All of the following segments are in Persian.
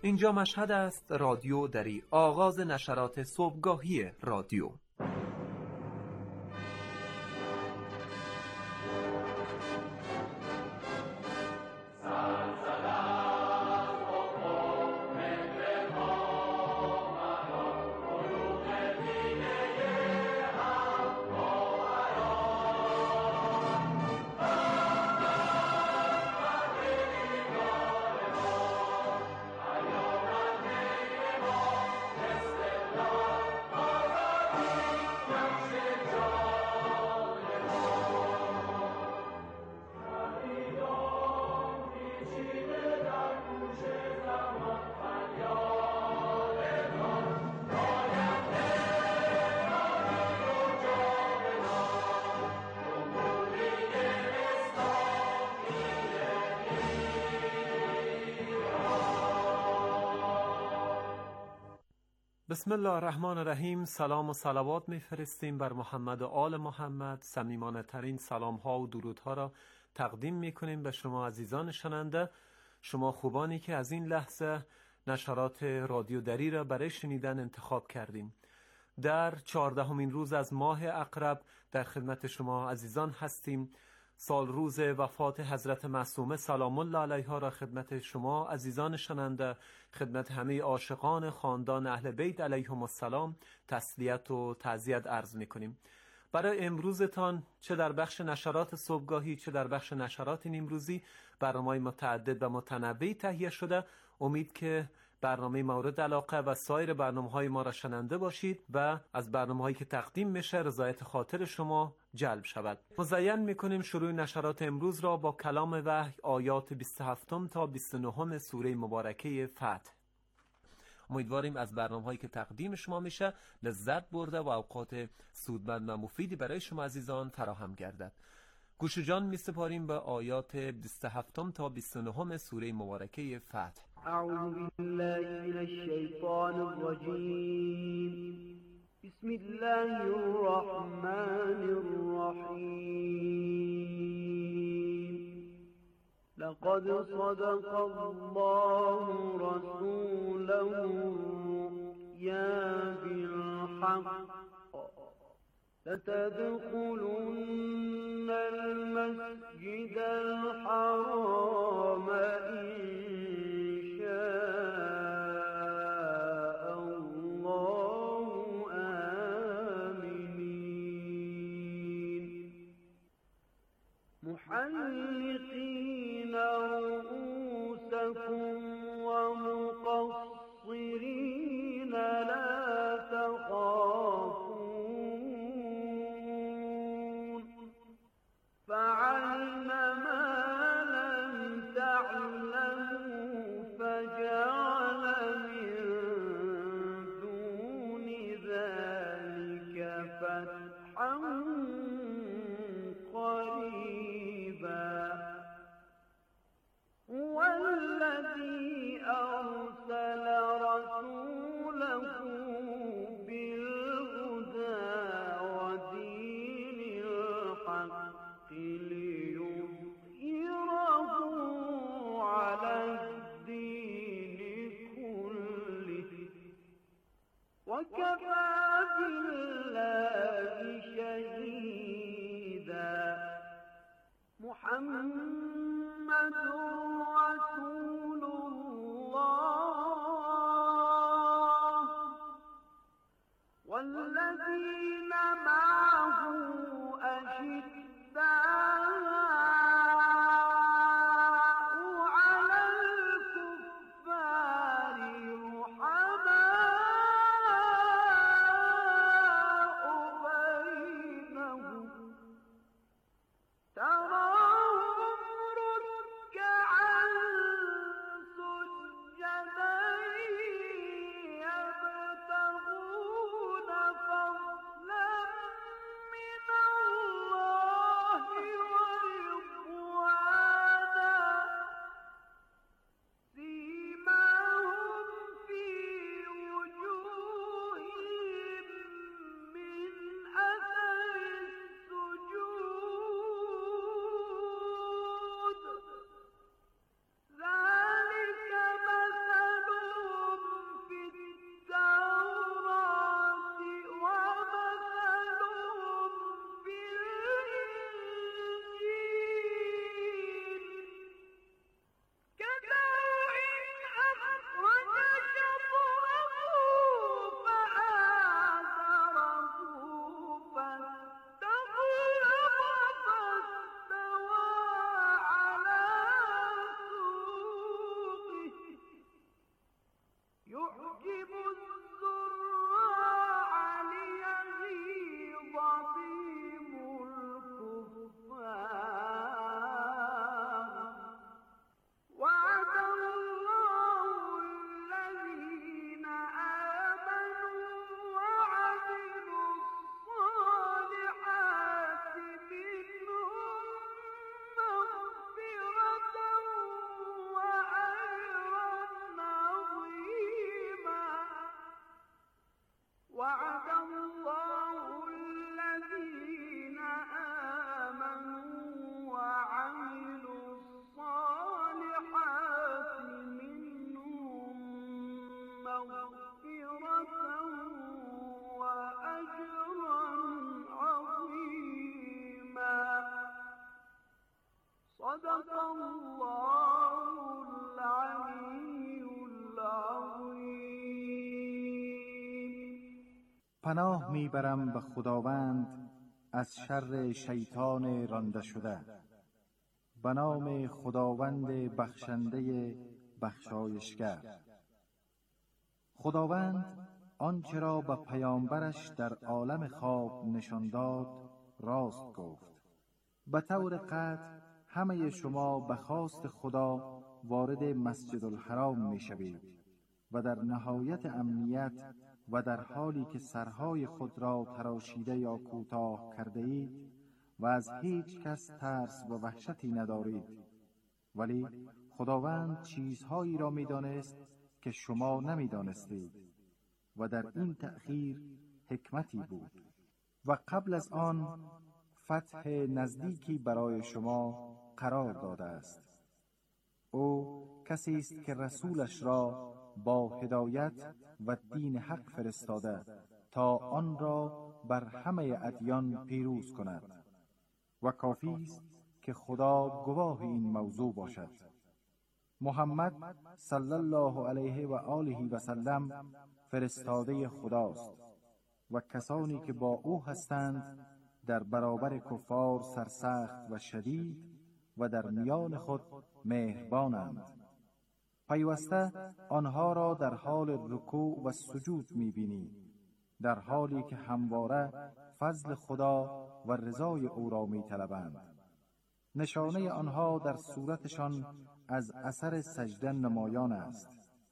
اینجا مشهد است، رادیو دری، آغاز نشرات صبحگاهی رادیو. بسم الله الرحمن الرحیم. سلام و صلوات میفرستیم بر محمد و آل محمد. صمیمانه ترین سلام ها و درودها را تقدیم میکنیم به شما عزیزان شنونده، شما خوبانی که از این لحظه نشرات رادیو دری را برای شنیدن انتخاب کردیم. در 14مین روز از ماه عقرب در خدمت شما عزیزان هستیم. سال روز وفات حضرت معصومه سلام الله علیها را خدمت شما عزیزان شنونده، خدمت همه عاشقان خاندان اهل بیت علیهم السلام تسلیت و تعزیت عرض می‌کنیم. برای امروزتان چه در بخش نشرات صبحگاهی چه در بخش نشرات نیمروزی برنامه‌های متعدد و متنوعی تهیه شده. امید که برنامه مورد علاقه و سایر برنامه‌های ما را شنونده باشید و از برنامه‌هایی که تقدیم میشه رضایت خاطر شما جلب شود. مزین میکنیم شروع نشرات امروز را با کلام وحی آیات 27 تا 29 سوره مبارکه فتح. امیدواریم از برنامه‌هایی که تقدیم شما میشه لذت برده و اوقات سودمند و مفیدی برای شما عزیزان فراهم گردد. گوش جان می‌سپاریم به آیات 27 تا 29 سوره مبارکه فتح. اعوذ بالله من الشیطان الرجیم. بسم الله الرحمن الرحیم. لقد صدق الله رسوله الرؤيا بالحق لتدخلن المسجد الحرام إن شاء الله آمنين محلقين رؤوسكم ومقصرين لا تخافون فعلم ما لم تعلموا فجعل من دون ذلك فتحا قريبا هو الذي أرسل رسوله بالهدى ودين الحق ليظهره على الدين كله وكفى بالله شهيدا محمد رسول الله والذين معه أشداء على الكفار رحماء بينهم تراهم ركعا سجدا يبتغون فضلا من الله ورضوانا پناه میبرم به خداوند از شر شیطان رانده شده. به نام خداوند بخشنده بخشایشگر. خداوند آنچه را به پیامبرش در عالم خواب نشان داد راست گفت. به طور قطع همه شما به خواست خدا وارد مسجد الحرام می شوید و در نهایت امنیت و در حالی که سرهای خود را تراشیده یا کوتاه کرده اید و از هیچ کس ترس و وحشتی ندارید. ولی خداوند چیزهایی را می دانست که شما نمی دانستید و در این تأخیر حکمتی بود. و قبل از آن فتح نزدیکی برای شما قرار داده است. او کسی است که رسولش را با هدایت و دین حق فرستاده تا آن را بر همه ادیان پیروز کند و کافی است که خدا گواه این موضوع باشد. محمد صلی الله علیه و آله و سلم فرستاده خداست و کسانی که با او هستند در برابر کفار سرسخت و شدید و در میان خود مهربانند. پیوسته آنها را در حال رکوع و سجود می‌بینی، در حالی که همواره فضل خدا و رضای او را می‌طلبند. نشانه آنها در صورتشان از اثر سجده نمایان است.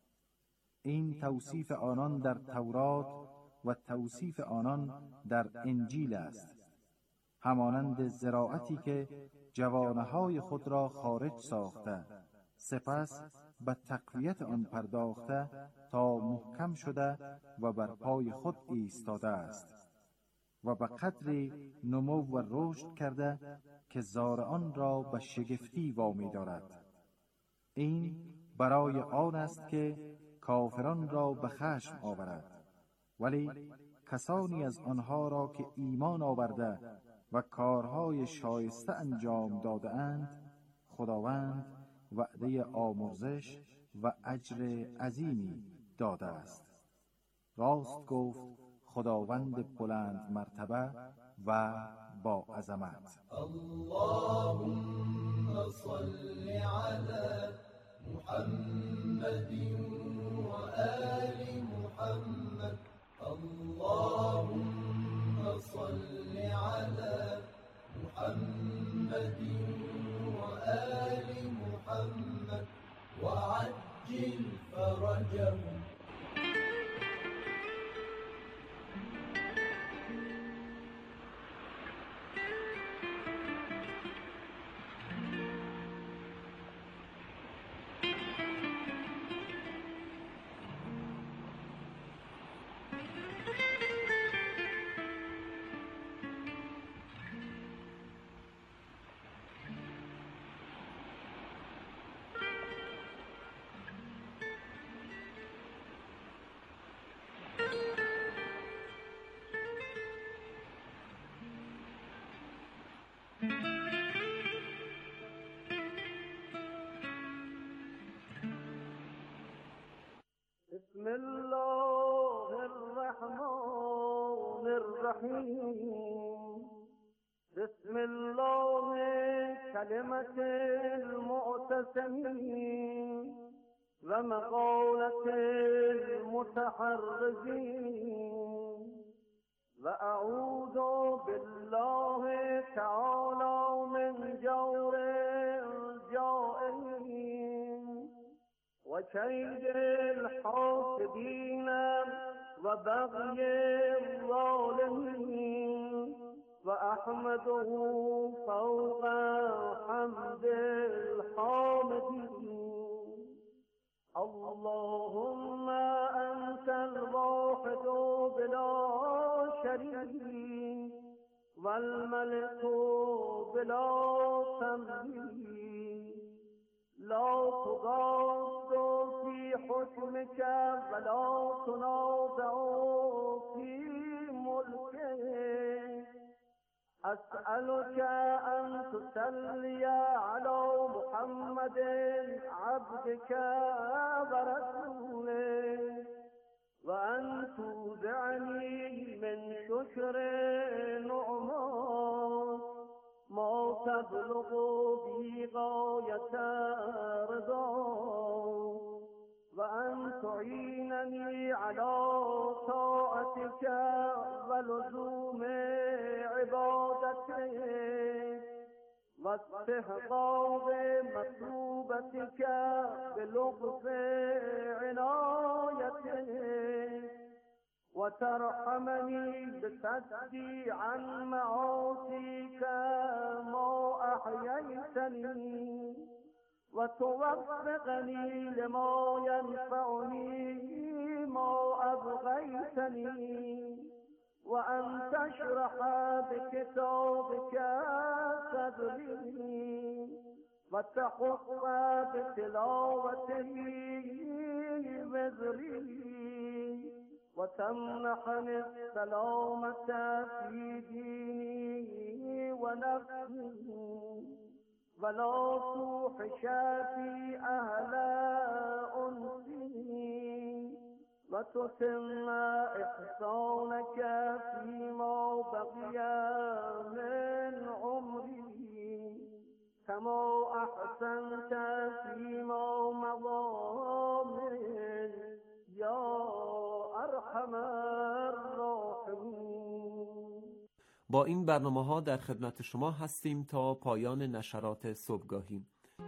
این توصیف آنان در تورات و توصیف آنان در انجیل است. همانند زراعتی که جوانه‌های خود را خارج ساخته، سپس به تقویت آن پرداخته تا محکم شده و بر پای خود ایستاده است و به قدری نمو و رشد کرده که زارعان را به شگفتی وامی دارد. این برای آن است که کافران را به خشم آورد. ولی کسانی از آنها را که ایمان آورده و کارهای شایسته انجام داده اند، خداوند وعده آمرزش و اجر عظیمی داده است. راست گفت خداوند بلند مرتبه و با عظمت. اللهم صل على محمد و آل محمد. اللهم صل على محمد و آل محمد وعجل فرجهم. بسم الله الرحمن الرحیم. بسم الله کلمة المعتصمین و مقالة المتحرزین و اعوذ بالله تعالی من جور الجائرین و کید الحاسدین و بغی الظالمین و احمده فوق حمد الحامدین. اللهم انت الواحد بلا شریک والملك بلا تملیک لا تغاض في حكمك ولا تنازع في ملكك. أسألك أن تصلي على محمد عبدك ورسولك وأن تودعني من ذکر نعمان ما تبلغ بی غایت رضا و ان تعیننی علی طاعتک و لزوم عبادتک و استحقاق مطلوبتک بلطف عنایتک و ترحمنی بصدی عن معاصیک ما احییتنی و توفقنی لما ینفعنی ما ابقیتنی و ان تشرح بکتابک صدری و تحق بتلاوته وزری و تمنحنی السلامة فی دینی و نفسی ولا توحش في أهل أنسي وتتم إحسانك فيما بقي من عمري كما أحسنت فيما مضى من يا أرحم الراحمين. با این برنامه‌ها در خدمت شما هستیم تا پایان نشرات صبحگاهی.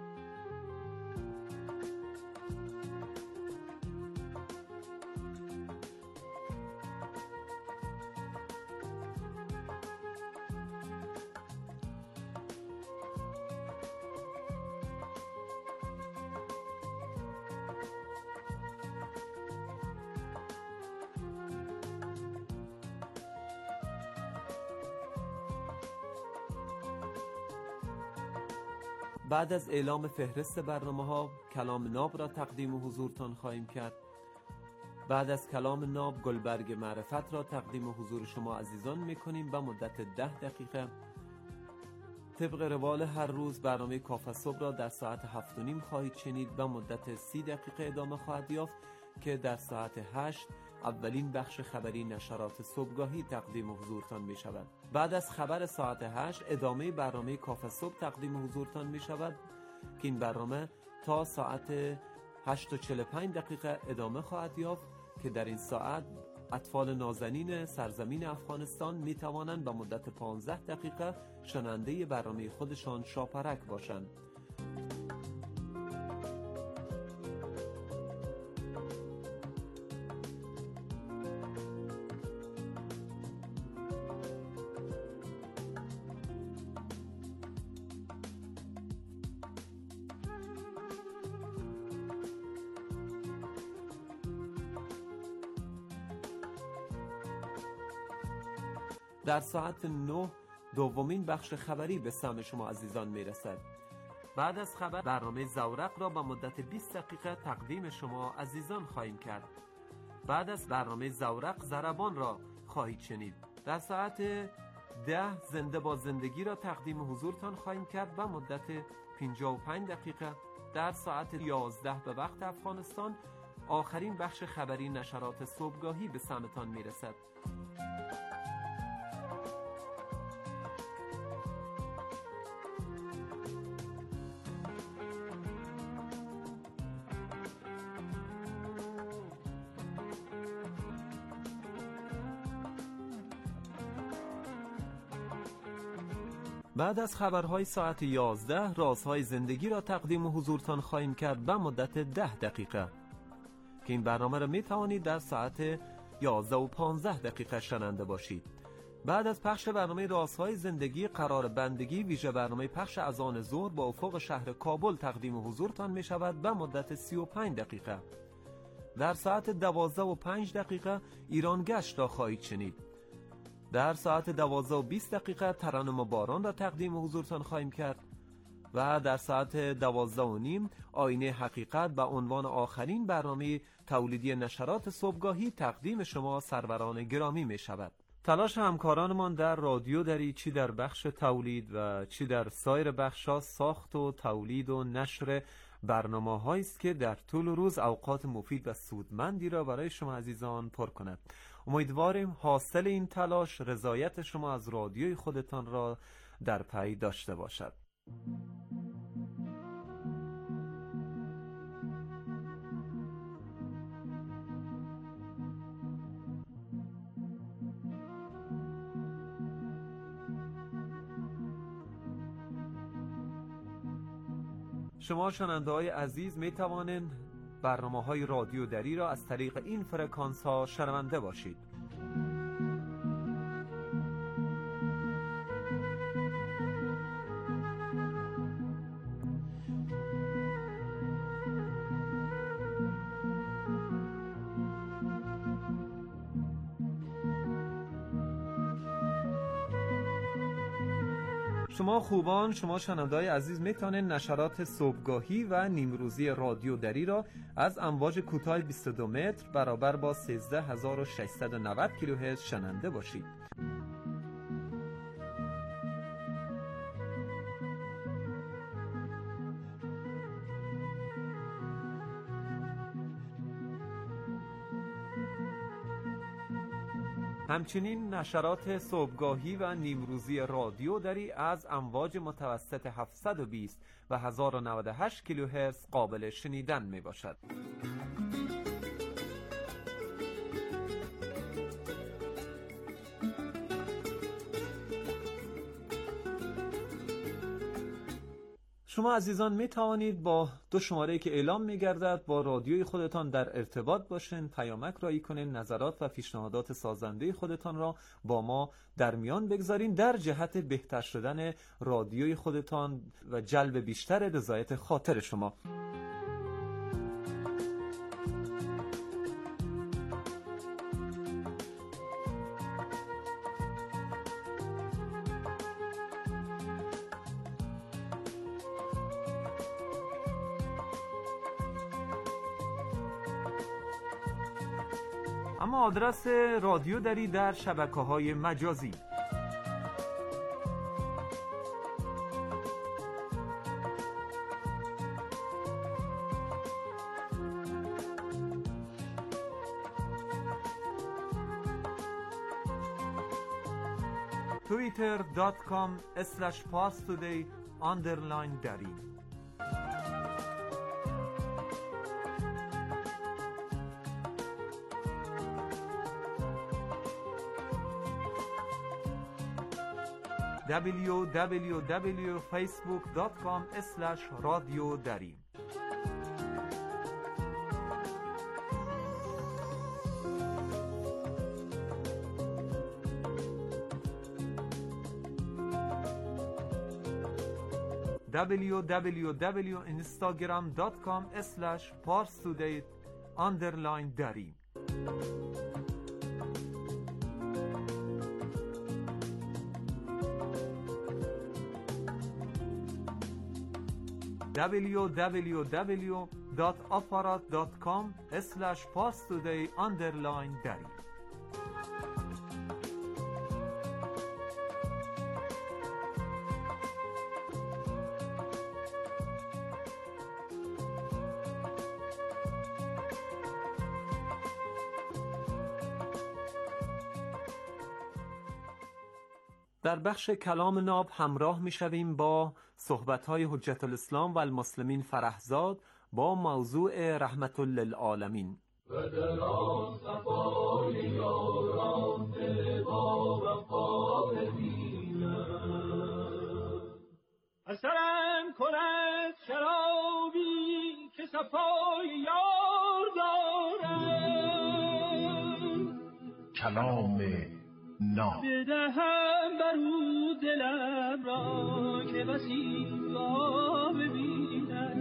بعد از اعلام فهرست برنامه‌ها کلام ناب را تقدیم حضورتان خواهیم کرد. بعد از کلام ناب گلبرگ معرفت را تقدیم حضور شما عزیزان می‌کنیم و مدت 10 دقیقه طبق روال هر روز برنامه کافه صبح را در ساعت 7:30 خواهید شنید و مدت 30 دقیقه ادامه خواهد یافت که در ساعت 8 اولین بخش خبری نشرات صبحگاهی تقدیم حضورتان می شود. بعد از خبر ساعت 8 ادامه برنامه کافه صبح تقدیم حضورتان می شود که این برنامه تا ساعت 8:45 دقیقه ادامه خواهد یافت که در این ساعت اطفال نازنین سرزمین افغانستان می توانند به مدت 15 دقیقه شنونده برنامه خودشان شاپرک باشند. در ساعت 9 دومین بخش خبری به سمع شما عزیزان میرسد. بعد از خبر برنامه زورق را با مدت 20 دقیقه تقدیم شما عزیزان خواهیم کرد. بعد از برنامه زورق ضربان را خواهید شنید. در ساعت 10 زنده با زندگی را تقدیم حضورتان خواهیم کرد و مدت 55 دقیقه. در ساعت 11 به وقت افغانستان آخرین بخش خبری نشرات صبحگاهی به سمعتان میرسد. بعد از خبرهای ساعت 11 رازهای زندگی را تقدیم حضورتان خواهیم کرد و مدت 10 دقیقه که این برنامه را می توانید در ساعت 11:15 دقیقه شنونده باشید. بعد از پخش برنامه رازهای زندگی قرار بندگی ویژه برنامه پخش اذان ظهر با افق شهر کابل تقدیم حضورتان می شود و مدت 35 دقیقه. در ساعت 12:05 دقیقه ایران گشت را خواهید شنید. در ساعت 12:20 دقیقه ترنم باران را تقدیم حضورتان خواهیم کرد و در ساعت 12:30 آینه حقیقت به عنوان آخرین برنامه تولیدی نشرات صبحگاهی تقدیم شما سروران گرامی می شود. تلاش همکارانمان در رادیو دری چی در بخش تولید و چی در سایر بخش‌ها ساخت و تولید و نشر برنامه‌هایی است که در طول روز اوقات مفید و سودمندی را برای شما عزیزان پر کند. امیدواریم حاصل این تلاش رضایت شما از رادیوی خودتان را در پی داشته باشد. شما شنونده‌های عزیز می توانید برنامه‌های رادیو دری را از طریق این فرکانس‌ها شنونده باشید. شما خوبان، شما شنونده‌های عزیز میتونید نشرات صبحگاهی و نیمروزی رادیو دری را از امواج کوتاه 22 متر برابر با 13690 کیلوهرتز شنونده باشید. همچنین نشرات صبحگاهی و نیمروزی رادیو دری از امواج متوسط 720 و 1098 کیلوهرتز قابل شنیدن می باشد. شما عزیزان می توانید با دو شماره که اعلام می گردد با رادیوی خودتان در ارتباط باشین، پیامک رایی کنین، نظرات و پیشنهادات سازنده خودتان را با ما در میان بگذارین در جهت بهتر شدن رادیوی خودتان و جلب بیشتر رضایت خاطر شما. اما آدرس رادیو دری در شبکه‌های مجازی: twitter.com/parstoday_dari www.facebook.com/radiodari www.instagram.com/parstoday_dari www.aparat.com/parstoday_dari در بخش کلام ناب همراه می شویم با صحبت‌های حجت الاسلام و المسلمین فرحزاد با موضوع رحمت للعالمین. و در آصفای یاران با وفا ببینم اثرم کند شرابی که صفای یار دارم کلام ناب بدهم برو دلم را که بسی را ببینم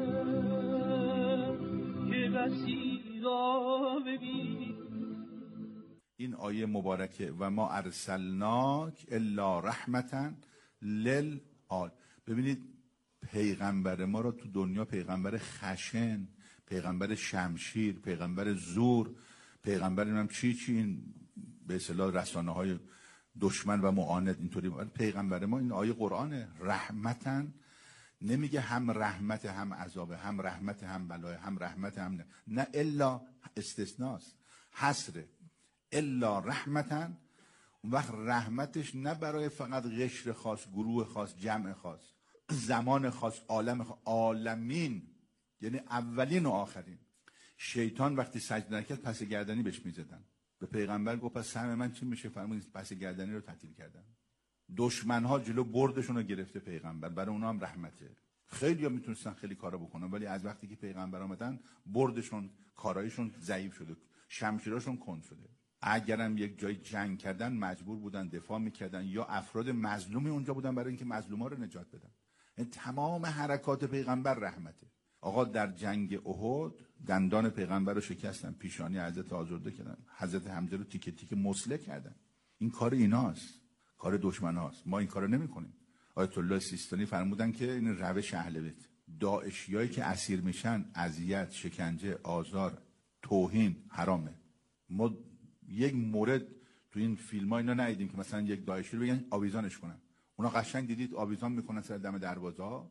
که بسی را ببینم. این آیه مبارکه و ما ارسلناک الا رحمتا للعالمین. ببینید پیغمبر ما رو تو دنیا پیغمبر خشن، پیغمبر شمشیر، پیغمبر زور، پیغمبر اینم چی این به اصطلاح رسانه‌های دشمن و معاند اینطوری. پیغمبر ما این آیه قرآنه، رحمتاً نمیگه هم رحمت هم عذاب، هم رحمت هم بلای، هم رحمت هم نه الا استثناست، حصره. الا رحمتا. اون وقت رحمتش نه برای فقط قشر خاص، گروه خاص، جمع خاص، زمان خاص، عالم خاص، عالمین، یعنی اولین و آخرین. شیطان وقتی سجده نکرد پس گردنی بهش میزدن. به پیغمبر گفت پس سهم من چی میشه؟ فرمود پس گردنی رو تعطیل کردن. دشمنها جلو بردشون رو گرفته پیغمبر، برای اونا هم رحمته. خیلی‌ها میتونستن خیلی کارا بکنن، ولی از وقتی که پیغمبر آمدن بردشون، کارایشون ضعیف شده، شمشیراشون کند شده. اگرم یک جای جنگ کردن مجبور بودن دفاع میکردن، یا افراد مظلومی اونجا بودن برای اینکه مظلوما رو نجات بدن. این تمام حرکات پیغمبر رحمته. آقا در جنگ احد دندان پیغمبر رو شکستن، پیشانی حضرت آزرده کردن، حضرت حمزه رو تیکه تیکه مسله کردن. این کار ایناست، کار دشمناست. ما این کارو نمی‌کنیم. آیت الله سیستانی فرمودن که این روش اهل بیت. داعشیایی که اسیر میشن، اذیت، شکنجه، آزار، توهین حرامه. ما یک مورد تو این فیلم‌ها اینا ندیدیم که مثلا یک داعشی رو بگن آویزانش کنن. اونا قشنگ دیدید آویزان میکنن سر دم دروازه‌ها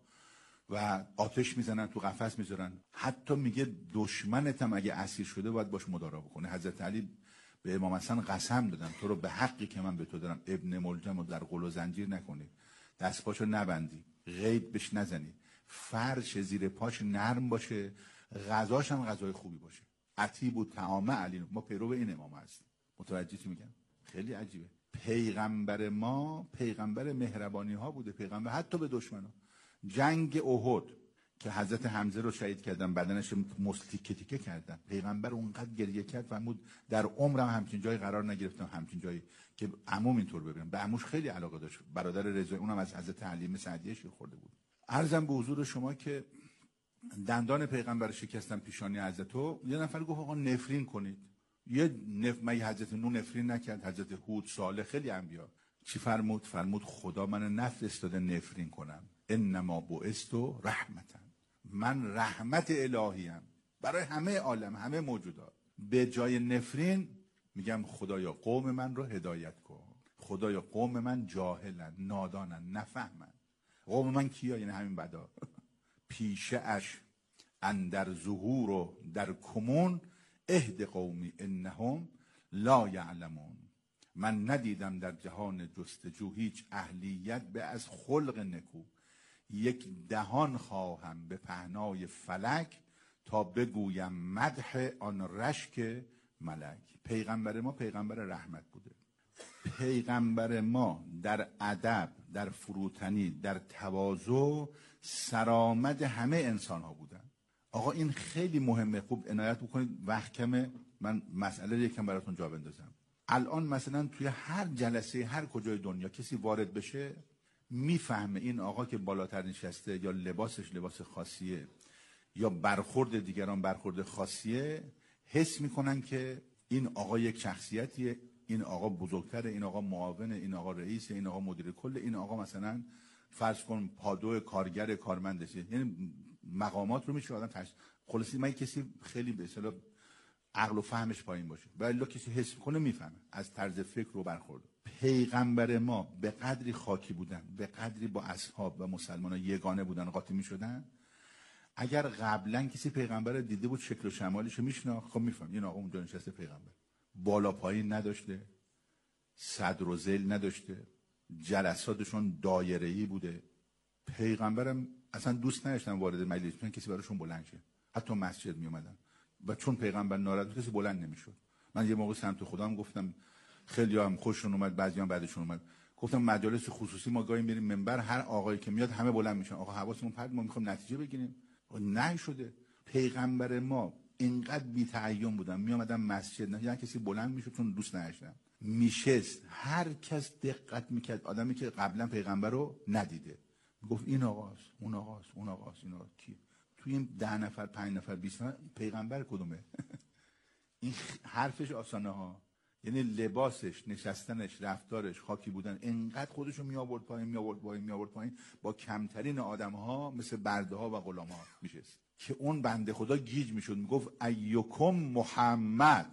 و آتش میزنن، تو قفس میذارن. حتی میگه دشمنت هم اگه اسیر شده باید باش مدارا بکنه. حضرت علی به امام حسن قسم دادن تو رو به حقی که من به تو دارم ابن ملجم رو در قل و زنجیر نکنی، دست پاشو نبندی، قید بهش نزنی، فرش زیر پاش نرم باشه، غذاش هم غذای خوبی باشه. عتیب و طعام علی. ما پیرو این امام هستیم. متوجه چی میگم؟ خیلی عجیبه. پیغمبر ما پیغمبر مهربانی ها بوده، پیغمبر حتی به دشمنا. جنگ احد که حضرت حمزه رو شهید کردن، بدنش تیکه تیکه کردن، پیغمبر اونقدر گریه کرد فرمود در عمرم همچین جایی قرار نگرفتم، همچین جایی که عموم اینطور ببینم. به عموش خیلی علاقه داشت، برادر رضایی، اونم از حضرت حلیمه سعدیه شیر خورده بود. عرضم به حضور شما که دندان پیغمبر شکستن پیشانی حضرتو. یه نفر گفت آقا نفرین کنید. مگه حضرت نوح نفرین نکرد؟ حضرت هود، صالح، خیلی انبیا. چی فرمود؟ فرمود خدا من نفرستاده نفرین کنم. انما بعثت رحمتا. من رحمت الهیم برای همه عالم، همه موجودات. به جای نفرین میگم خدایا قوم من رو هدایت کن. خدایا قوم من جاهلن، نادانن، نفهمن. قوم من کیا؟ یعنی همین بدا. پیشه اش اندر ظهور و در کمون اهد قومی انهم لا یعلمون. من ندیدم در جهان جستجو هیچ اهلیت به از خلق نکو. یک دهان خواهم به پهنای فلک تا بگویم مدح آن رشک ملک. پیغمبر ما پیغمبر رحمت بوده. پیغمبر ما در ادب، در فروتنی، در تواضع سرآمد همه انسان ها بودن. آقا این خیلی مهمه، خوب عنایت بکنید. وقت کمه، من مسئله یکم براتون جا بندازم. الان مثلا توی هر جلسه هر کجای دنیا کسی وارد بشه میفهمه این آقا که بالاتر نشسته یا لباسش لباس خاصیه یا برخورد دیگران برخورد خاصیه، حس میکنن که این آقا یک شخصیتیه، این آقا بزرگتره، این آقا معاونه، این آقا رئیسه، این آقا مدیر کل، این آقا مثلا فرض کن پادو کارگر کارمندشه. یعنی مقامات رو میشه آدم خلاصی من کسی خیلی به اصطلاح عقل و فهمش پایین باشه، ولی کسی حس کنه میفهمه از طرز فکر و برخورد. پیغمبر ما به قدری خاکی بودن، به قدری با اصحاب و مسلمانان یگانه بودن، قاطی میشدن. اگر قبلا کسی پیغمبر رو دیده بود شکل و شمالش میشناخت، خب میفهم این آقا اونجا نشسته پیغمبر. بالا پایین نداشته، صدر و ذیل نداشته، جلساتشون دایره‌ای بوده. پیغمبرم اصلا دوست نداشتن وارد مجلس بشن کسی براشون بلند شه. حتی مسجد می اومدن و چون پیغمبر ناراحت بود کسی بلند نمیشد. من یه موقع سمت خودم گفتم، خیلی هم خوششون اومد، بعضیام بعدشون اومد، گفتم مجالس خصوصی ما گاهی میریم منبر، هر آقایی که میاد همه بلند میشن. آقا حواسمون پرت، ما میخوایم نتیجه بگیریم. نه شده. پیغمبر ما اینقدر بی تعین بودن، می اومدن مسجد، نه یعنی کسی بلند میشد چون دوست نداشتن، میشست، هر کس دقت میکرد. آدمی که قبلا پیغمبر رو ندیده گفت این آقاست، اون آقاست، اون آقاست، این آقا کیه؟ توی این 10 نفر 5 نفر 20 نفر پیغمبر کدومه؟ این حرفش آسانه ها. یعنی لباسش، نشستنش، رفتارش، خاکی بودن، انقدر خودشو می آورد پایین، می آورد پایین، می آورد پایین، با کمترین آدم ها مثل برده ها و غلام ها میشست که اون بنده خدا گیج میشد، میگفت ایکم محمد.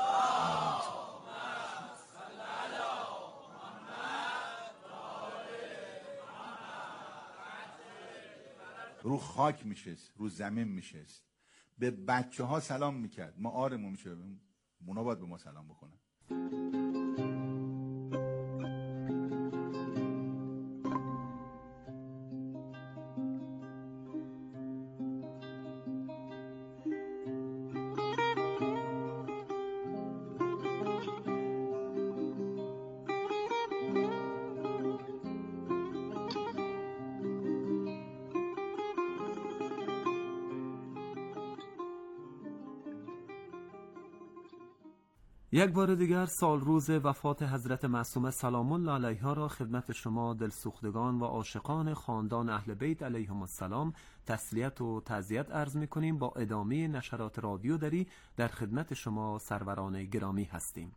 رو خاک میشست، رو زمین میشست، به بچه ها سلام میکرد. ما آرمون میشه، اونا باید به ما سلام بکنن. یک بار دیگر سال روز وفات حضرت معصومه سلام الله علیها را خدمت شما دلسوختگان و عاشقان خاندان اهل بیت علیهم السلام تسلیت و تعزیت عرض می‌کنیم. با ادامه نشرات رادیو دری در خدمت شما سروران گرامی هستیم.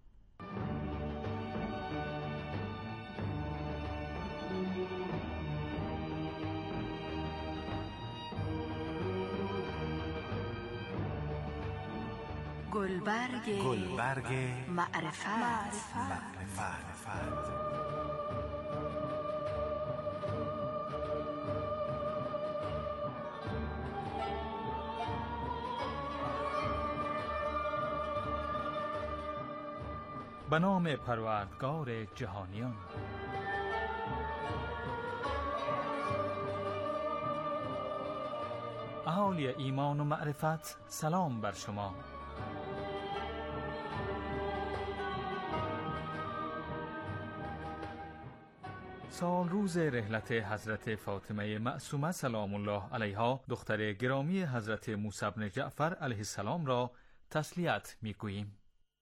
گلبرگ معرفت. به نام پروردگار جهانیان. اهالی ایمان و معرفت، سلام بر شما. سال روز رحلت حضرت فاطمه معصومه سلام الله علیها دختر گرامی حضرت موسی بن جعفر علیه السلام را تسلیت می‌گوییم.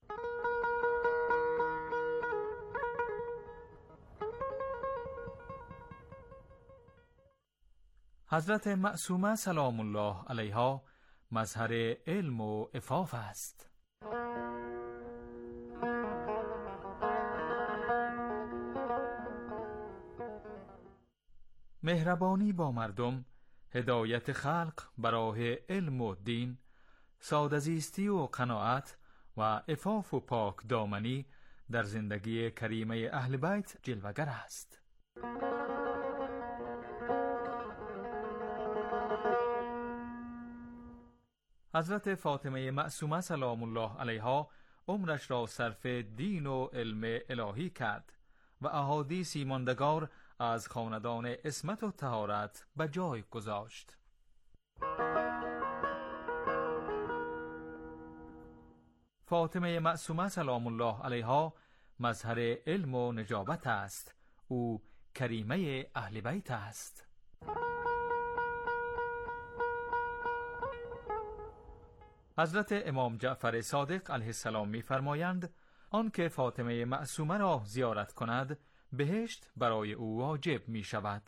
حضرت معصومه سلام الله علیها مظهر علم و عفاف است. مهربانی با مردم، هدایت خلق به راه علم و دین، ساده‌زیستی و قناعت و عفاف و پاک دامنی در زندگی کریمه اهل بیت جلوگر است. حضرت فاطمه معصومه سلام الله علیها عمرش را صرف دین و علم الهی کرد و احادیثی ماندگار از خاندان عصمت و طهارت به جای گذاشت. فاطمه معصومه سلام الله علیها مظهر علم و نجابت است. او کریمه اهل بیت است. حضرت امام جعفر صادق علیه السلام می‌فرمایند آنکه فاطمه معصومه را زیارت کند بهشت برای او واجب می شود.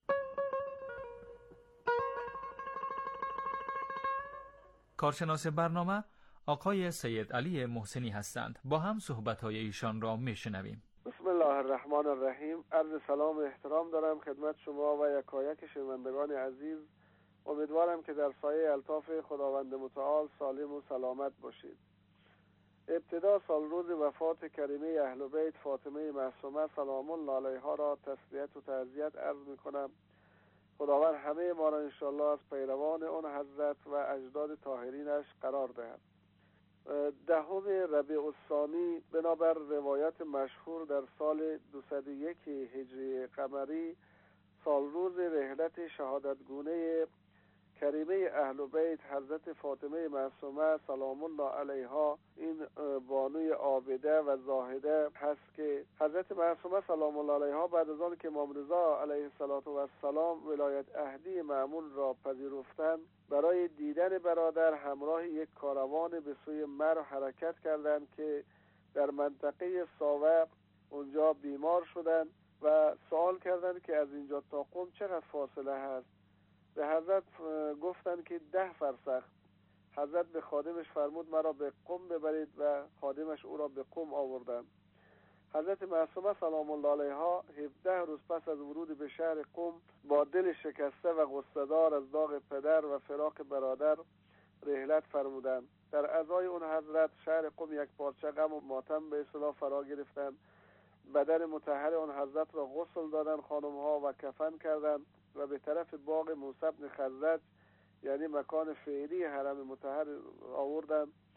کارشناس برنامه آقای سید علی محسنی هستند. با هم صحبت‌های ایشان را میشنویم. بسم الله الرحمن الرحیم. عرض سلام و احترام دارم خدمت شما و یکایک شنوندگان عزیز. امیدوارم که در سایه الطاف خداوند متعال سالم و سلامت باشید. ابتدا سال روز وفات کریمه اهل بیت فاطمه معصومه سلام الله علیها را تسلیت و تعزیت عرض می‌کنم. خداوند همه ما را انشاءالله از پیروان آن حضرت و اجداد طاهرینش قرار دهد. 10 ربیع الثانی بنابر روایت مشهور در سال 201 هجری قمری سال روز رحلت شهادتگونه کریمه اهل بیت حضرت فاطمه معصومه سلام الله علیها، این بانوی عابده و زاهده هست که حضرت معصومه سلام الله علیها بعد از آن که امام رضا علیه السلام ولایت عهدی مأمون را پذیرفتند برای دیدن برادر همراه یک کاروان به سوی مرو حرکت کردند که در منطقه ساوه اونجا بیمار شدند و سوال کردند که از اینجا تا قم چقدر فاصله هست. به حضرت گفتند که 10 فرسخ. حضرت به خادمش فرمود مرا به قم ببرید و خادمش او را به قم آوردند. حضرت معصومه سلام الله علیها 17 روز پس از ورود به شهر قم با دل شکسته و غصه‌دار از داغ پدر و فراق برادر رحلت فرمودند. در ازای اون حضرت شهر قم یک پارچه غم و ماتم به اصطلاح فرا گرفتند. بدن مطهر آن حضرت را غسل دادند خانم‌ها و کفن کردند و به طرف باغ موسی بن خزرج یعنی مکان فعلی حرم مطهر آوردند.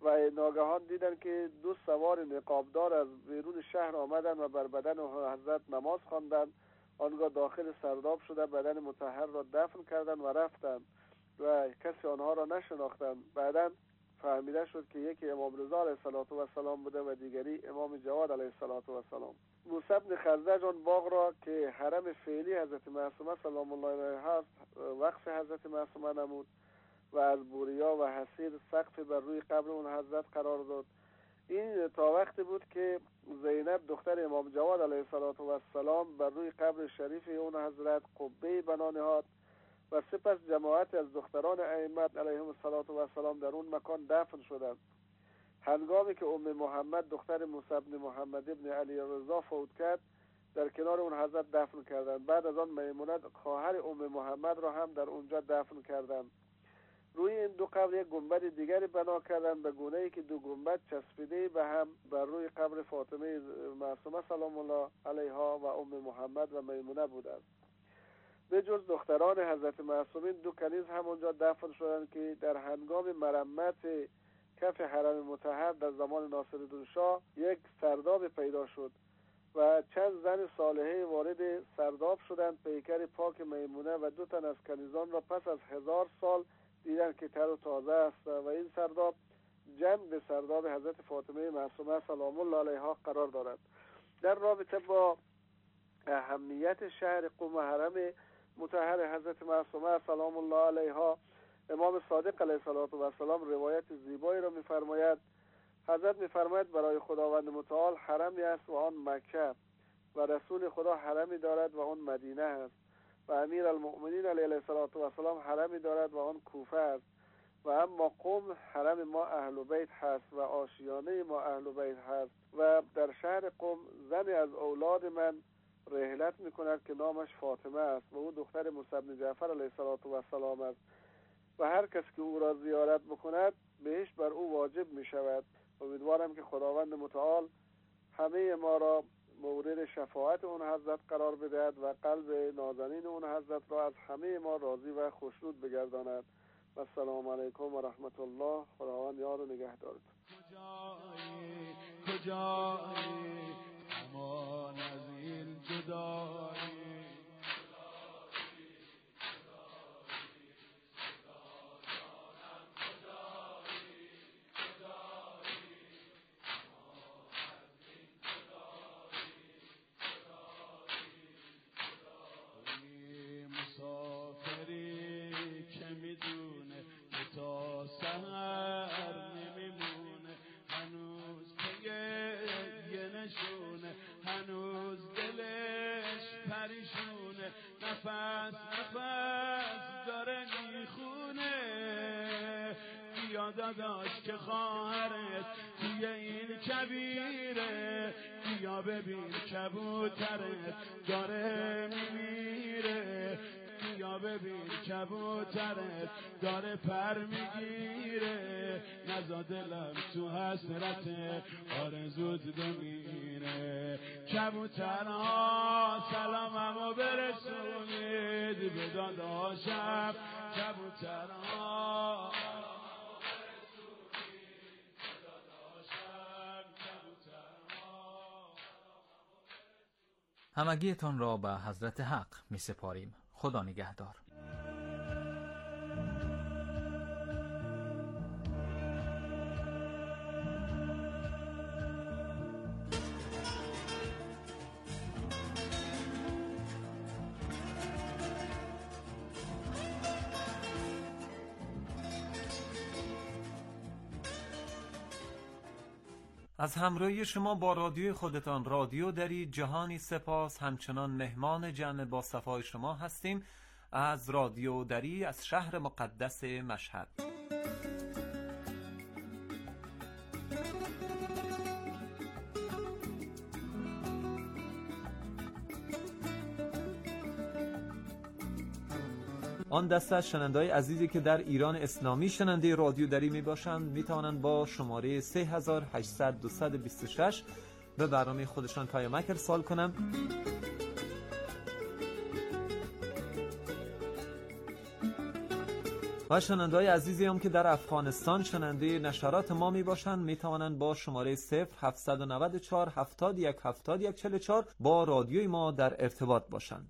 و ناگهان دیدن که دو سوار نقابدار از بیرون شهر آمدن و بر بدن حضرت نماز خواندن. آنگاه داخل سرداب شده بدن مطهر را دفن کردن و رفتن و کسی آنها را نشناختن. بعداً فهمیده شد که یکی امام رضا علیه السلام بوده و دیگری امام جواد علیه السلام. موسی بن خزرج آن باغ را که حرم فعلی حضرت معصومه سلام الله علیها هست وقف حضرت معصومه نمود و از بوریا و حصیر سقف بر روی قبر اون حضرت قرار داد. این تا وقتی بود که زینب دختر امام جواد علیه السلام بر روی قبر شریف اون حضرت قبه بنا نهاد و سپس جماعت از دختران ائمه علیهم السلام در اون مکان دفن شدند. هنگامی که ام محمد دختر موسی بن محمد ابن علی رضا فوت کرد در کنار اون حضرت دفن کردند. بعد از آن میمونه خواهر ام محمد را هم در اونجا دفن کردند. روی این دو قبر یک گنبد دیگری بنا کردند به گونه‌ای که دو گنبد چسبیده به هم بر روی قبر فاطمه معصومه سلام الله علیها و ام محمد و میمونه بود است. به جز دختران حضرت معصومین دو کنیز هم اونجا دفن شدند که در هنگام مرمت کف حرم مطهر در زمان ناصرالدین شاه یک سرداب پیدا شد و چند زن صالحه وارد سرداب شدند. پیکر پاک میمونه و دو تن از کنیزان را پس از 1000 سال دیدن که تر و تازه است و این سرداب جنب به سرداب حضرت فاطمه معصومه سلام الله علیها قرار دارد. در رابطه با اهمیت شهر قم و حرم مطهر حضرت معصومه سلام الله علیها امام صادق علیه السلام روایت زیبایی را می‌فرماید. حضرت می‌فرماید برای خداوند متعال حرمی است و آن مکه و رسول خدا حرمی دارد و آن مدینه است و امیر المؤمنین علیه السلام حرمی دارد و آن کوفه است و اما قم حرم ما اهل بیت هست و آشیانه ما اهل بیت هست و در شهر قم زنی از اولاد من رحلت می‌کند که نامش فاطمه است و او دختر موسی بن جعفر علیه السلام است و هر کس که او را زیارت بکند بهش بر او واجب می‌شود. امیدوارم که خداوند متعال همه ما را مورد شفاعت اون حضرت قرار بدهد و قلب نازنین اون حضرت را از همه ما راضی و خوشنود بگرداند. السلام علیکم و رحمت الله. خداوند یار و نگهدارتون. کجایی امان از این جدایی نفس داره میخونه بیا داداش که خواهرت توی این کبیره بیا ببین کبوترت داره میمیره بیا ببین کبوترت داره پر میگیره نزا دلم تو حسرت آرزوت بمیره کبوترها سلاممو برسونید به داداشم کبوترها همگیتان را به حضرت حق می سپاریم. خدا نگهدار. از همراهی شما با رادیوی خودتان رادیو دری جهانی سپاس. همچنان مهمان جمع با صفای شما هستیم از رادیو دری از شهر مقدس مشهد. آن دسته از شنونده‌های عزیزی که در ایران اسلامی شنونده رادیو دری می باشند می توانند با شماره 3800 به برنامه خودشان پیامک ارسال کنند. و شنونده‌های عزیزی هم که در افغانستان شنونده نشرات ما می باشند می توانند با شماره 0794 71 71 44 با رادیوی ما در ارتباط باشند.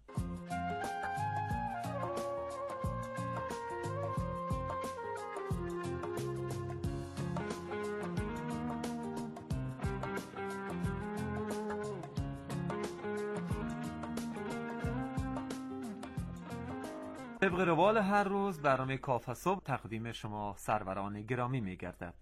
طبق روال هر روز برنامه کافه صبح تقدیم شما سروران گرامی می گردد.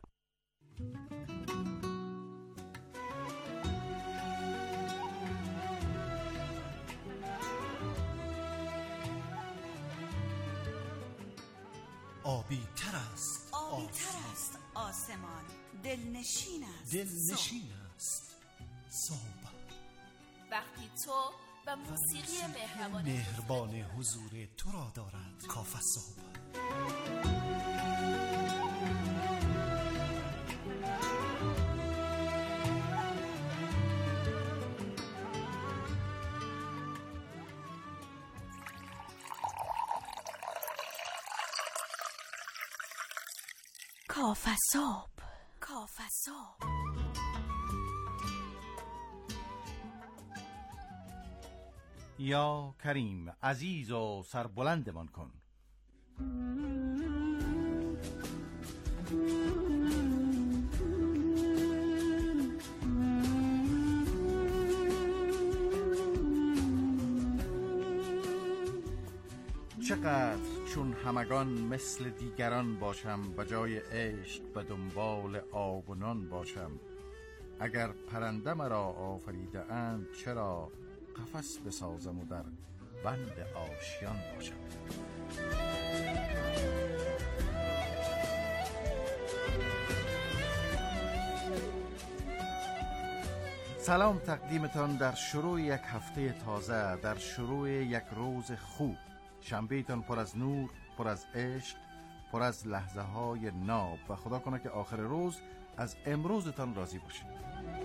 آبی تر است آسمان، دلنشین است صبح. وقتی تو و موسیقی مهربان حضور تو را دارد کافه صبح. کافه صبح، کافه صبح. یا کریم عزیز و سربلندمان کن. چقدر چون همگان مثل دیگران باشم، بجای عشق به دنبال آب و نان باشم. اگر پرنده مرا آفریده اند، چرا قفس بسازم و در بند آشیان باشم. سلام تقدیمتان در شروع یک هفته تازه، در شروع یک روز خوب. شنبهتان پر از نور، پر از عشق، پر از لحظه های ناب و خدا کنه که آخر روز از امروزتان راضی باشید.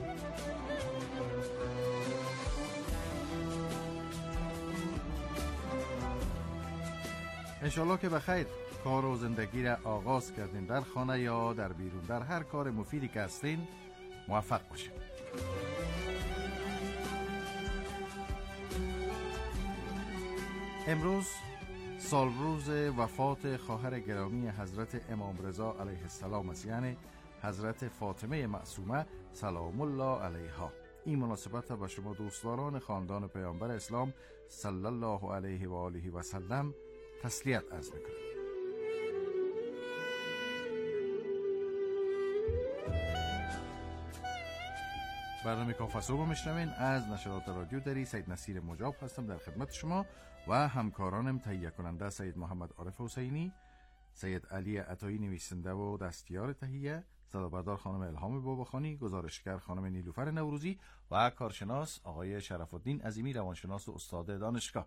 انشالله که بخیر کار و زندگی را آغاز کردین، در خانه یا در بیرون، در هر کار مفیدی که هستین موفق باشین. امروز سال روز وفات خواهر گرامی حضرت امام رضا علیه السلام است، یعنی حضرت فاطمه معصومه سلام الله علیها. این مناسبت به شما دوستداران خاندان پیامبر اسلام صلی الله علیه و آله و سلم تسلیت عرض میکنم. برنامه کافه صبح میشنوین از نشرات رادیو دری. سید نصیر مجاب هستم در خدمت شما و همکارانم تهیه کننده سید محمد عارف حسینی، سید علی عطایی نویسنده و دستیار تهیه، صدابردار خانم الهام باباخانی، گزارشگر خانم نیلوفر نوروزی و کارشناس آقای شرف الدین عظیمی، روانشناس و استاد دانشگاه.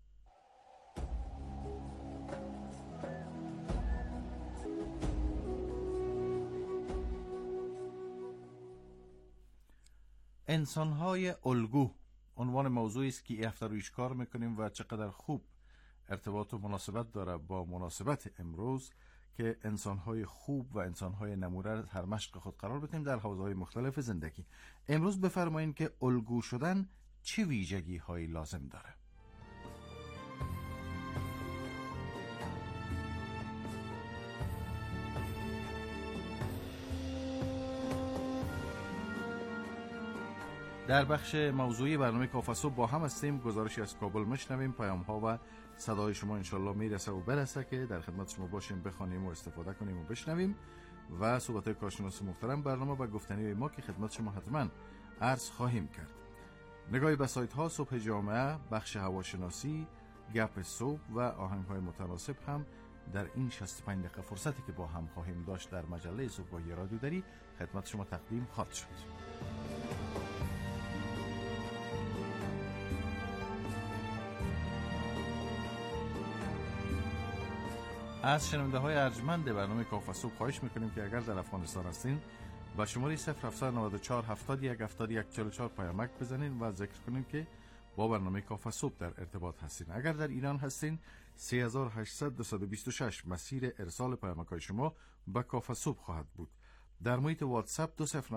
انسان‌های الگو عنوان موضوعی است که این هفته رویش کار میکنیم و چقدر خوب ارتباط و مناسبت داره با مناسبت امروز که انسان‌های خوب و انسان‌های نمونه هر مشق خود قرار بدیم در حوزه‌های مختلف زندگی. امروز بفرمایید که الگو شدن چه ویژگی‌هایی لازم داره؟ در بخش موضوعی برنامه کافه صبح با هم هستیم. گزارشی از کابل میشنویم، پیام‌ها و صدای شما انشالله میرسه و برسه که در خدمت شما باشیم، بخوانیم و استفاده کنیم و بشنویم و صحبت‌های کارشناس محترم برنامه و گفتنی ما که خدمت شما حتما عرض خواهیم کرد. نگاهی به سایت‌ها صبح جامعه، بخش هواشناسی، گپ صبح و آهنگ‌های متناسب هم در این 65 دقیقه فرصتی که با هم خواهیم داشت در مجله صبحگاهی رادیو دری خدمت شما تقدیم خواهد شد. از شنونده های ارجمند برنامه کافه صبح خواهش میکنیم که اگر در افغانستان هستین با شماره 0794 71 71 44 پیامک بزنین و ذکر کنین که با برنامه کافه صبح در ارتباط هستین. اگر در ایران هستین 3800-226 مسیر ارسال پیامک‌های شما به کافه صبح خواهد بود. در محیط واتساپ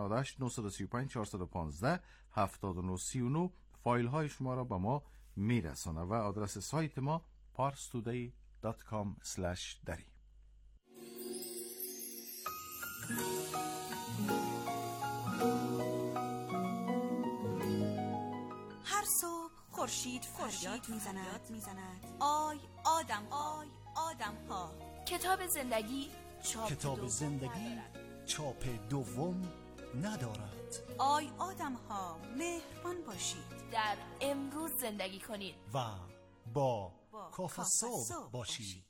2098-935-7939 فایل های شما را به ما میرسانه و آدرس سایت ما parstoday.com/dari. هر صبح خورشید فریاد میزند آی آدم ها. کتاب زندگی چاپ دوم ندارد. آی آدم ها مهربان باشید، در امروز زندگی کنید و با کافه صبح باشید.